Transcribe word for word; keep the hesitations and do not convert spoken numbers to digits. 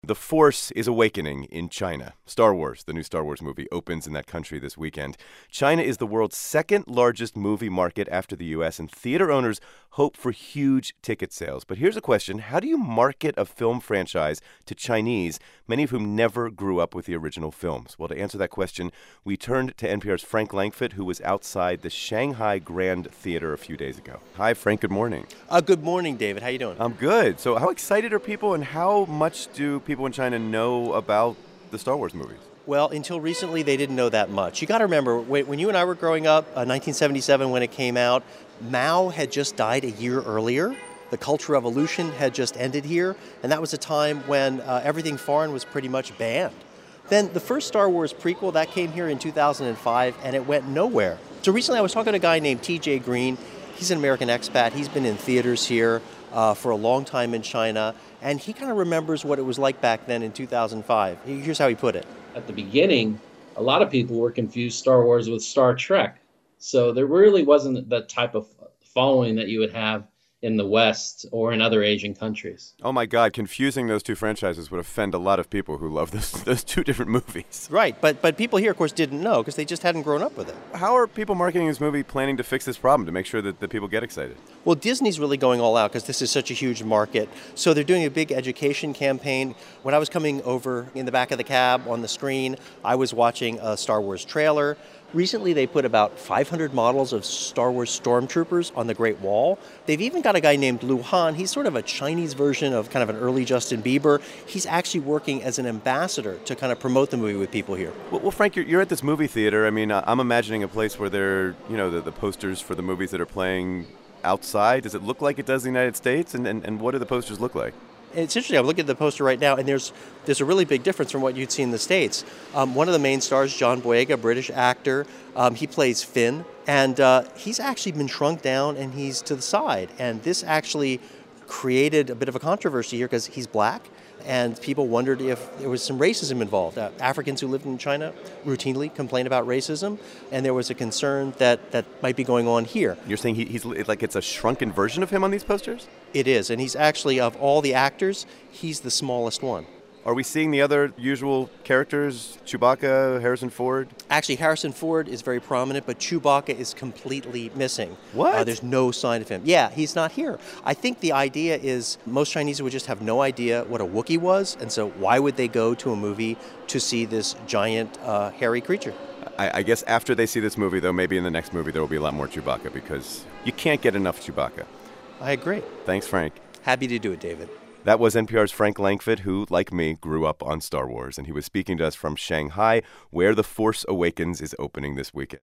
The Force is awakening in China. Star Wars, the new Star Wars movie, opens in that country this weekend. China is the world's second largest movie market after the U S, and theater owners hope for huge ticket sales. But here's a question. How do you market a film franchise to Chinese, many of whom never grew up with the original films? Well, to answer that question, we turned to N P R's Frank Langfitt, who was outside the Shanghai Grand Theater a few days ago. Hi, Frank. Good morning. Uh, good morning, David. How you doing? I'm good. So how excited are people, and how much do people people in China know about the Star Wars movies? Well, until recently, they didn't know that much. You got to remember, when you and I were growing up, uh, nineteen seventy-seven, when it came out, Mao had just died a year earlier. The Cultural Revolution had just ended here, and that was a time when uh, everything foreign was pretty much banned. Then the first Star Wars prequel, that came here in two thousand five, and it went nowhere. So recently, I was talking to a guy named T J Green. He's an American expat. He's been in theaters here uh, for a long time in China, and he kind of remembers what it was like back then in two thousand five. Here's how he put it. At the beginning, a lot of people were confused Star Wars with Star Trek. So there really wasn't the type of following that you would have in the West or in other Asian countries. Oh my God, confusing those two franchises would offend a lot of people who love those, those two different movies. Right, but but people here, of course, didn't know because they just hadn't grown up with it. How are people marketing this movie planning to fix this problem to make sure that the people get excited? Well, Disney's really going all out because this is such a huge market. So they're doing a big education campaign. When I was coming over in the back of the cab on the screen, I was watching a Star Wars trailer. Recently, they put about five hundred models of Star Wars stormtroopers on the Great Wall. They've even got a guy named Lu Han. He's sort of a Chinese version of kind of an early Justin Bieber. He's actually working as an ambassador to kind of promote the movie with people here. Well, well Frank, you're, you're at this movie theater. I mean, uh, I'm imagining a place where there, you know, the, the posters for the movies that are playing outside. Does it look like it does in the United States? And, and, and what do the posters look like? It's interesting. I'm looking at the poster right now, and there's there's a really big difference from what you'd see in the States. Um, one of the main stars, John Boyega, British actor, um, he plays Finn, and uh, he's actually been shrunk down, and he's to the side. And this actually created a bit of a controversy here because he's black, and people wondered if there was some racism involved. Uh, Africans who lived in China routinely complain about racism, and there was a concern that that might be going on here. You're saying he, he's like it's a shrunken version of him on these posters? It is, and he's actually, of all the actors, he's the smallest one. Are we seeing the other usual characters? Chewbacca, Harrison Ford? Actually, Harrison Ford is very prominent, but Chewbacca is completely missing. What? Uh, there's no sign of him. Yeah, he's not here. I think the idea is most Chinese would just have no idea what a Wookiee was, and so why would they go to a movie to see this giant, uh, hairy creature? I, I guess after they see this movie, though, maybe in the next movie there will be a lot more Chewbacca because you can't get enough Chewbacca. I agree. Thanks, Frank. Happy to do it, David. That was N P R's Frank Langfitt, who, like me, grew up on Star Wars, and he was speaking to us from Shanghai, where The Force Awakens is opening this weekend.